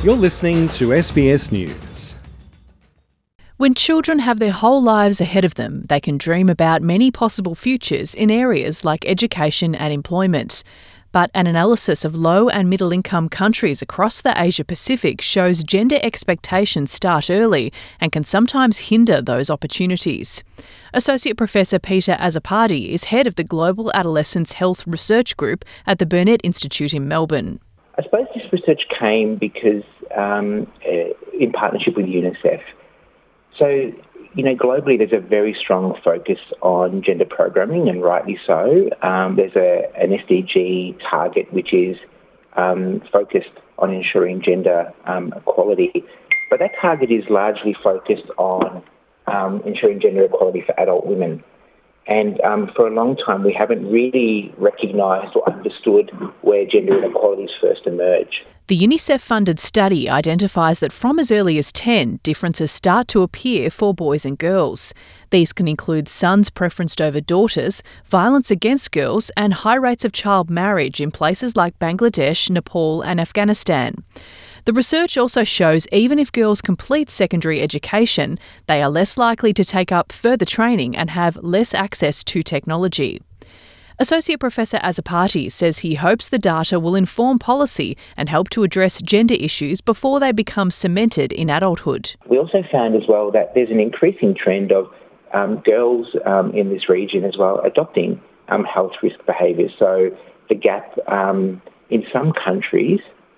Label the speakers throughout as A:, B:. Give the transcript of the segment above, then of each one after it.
A: You're listening to SBS News.
B: When children have their whole lives ahead of them, they can dream about many possible futures in areas like education and employment. But an analysis of low and middle income countries across the Asia Pacific shows gender expectations start early and can sometimes hinder those opportunities. Associate Professor Peter Azzopardi is head of the Global Adolescents Health Research Group at the Burnet Institute in Melbourne.
C: I suppose this research came because in partnership with UNICEF. So, globally there's a very strong focus on gender programming, and rightly so. There's an SDG target which is focused on ensuring gender equality. But that target is largely focused on ensuring gender equality for adult women. And for a long time, we haven't really recognised or understood where gender inequalities first emerge.
B: The UNICEF-funded study identifies that from as early as 10, differences start to appear for boys and girls. These can include sons preferenced over daughters, violence against girls, and high rates of child marriage in places like Bangladesh, Nepal, and Afghanistan. The research also shows even if girls complete secondary education, they are less likely to take up further training and have less access to technology. Associate Professor Azzopardi says he hopes the data will inform policy and help to address gender issues before they become cemented in adulthood.
C: We also found as well that there's an increasing trend of girls in this region as well adopting health risk behaviours. So the gap in some countries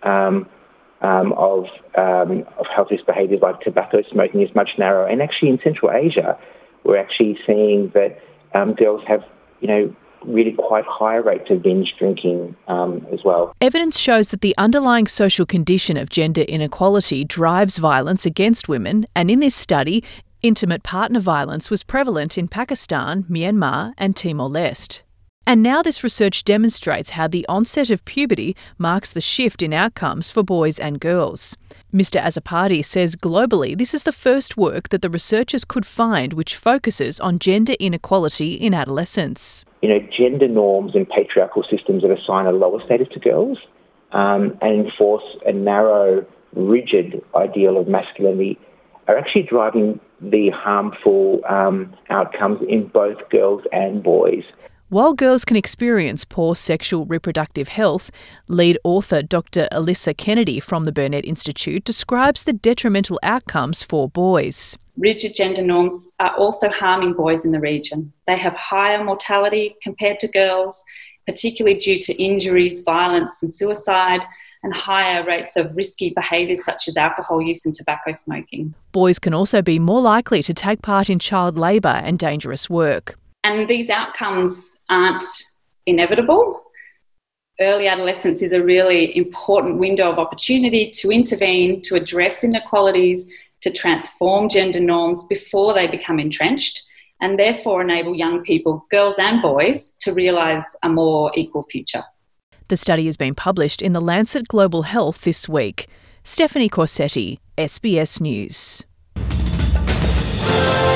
C: of health risk behaviours like tobacco smoking is much narrower. And actually in Central Asia, we're actually seeing that girls have, really quite high rates of binge drinking as well.
B: Evidence shows that the underlying social condition of gender inequality drives violence against women, and in this study, intimate partner violence was prevalent in Pakistan, Myanmar and Timor-Leste. And now this research demonstrates how the onset of puberty marks the shift in outcomes for boys and girls. Mr. Azzopardi says globally this is the first work that the researchers could find which focuses on gender inequality in adolescence.
C: Gender norms and patriarchal systems that assign a lower status to girls and enforce a narrow, rigid ideal of masculinity are actually driving the harmful outcomes in both girls and boys.
B: While girls can experience poor sexual reproductive health, lead author Dr. Alyssa Kennedy from the Burnet Institute describes the detrimental outcomes for boys.
D: Rigid gender norms are also harming boys in the region. They have higher mortality compared to girls, particularly due to injuries, violence and suicide, and higher rates of risky behaviours such as alcohol use and tobacco smoking.
B: Boys can also be more likely to take part in child labour and dangerous work.
D: And these outcomes aren't inevitable. Early adolescence is a really important window of opportunity to intervene, to address inequalities, to transform gender norms before they become entrenched, and therefore enable young people, girls and boys, to realise a more equal future.
B: The study has been published in the Lancet Global Health this week. Stephanie Corsetti, SBS News.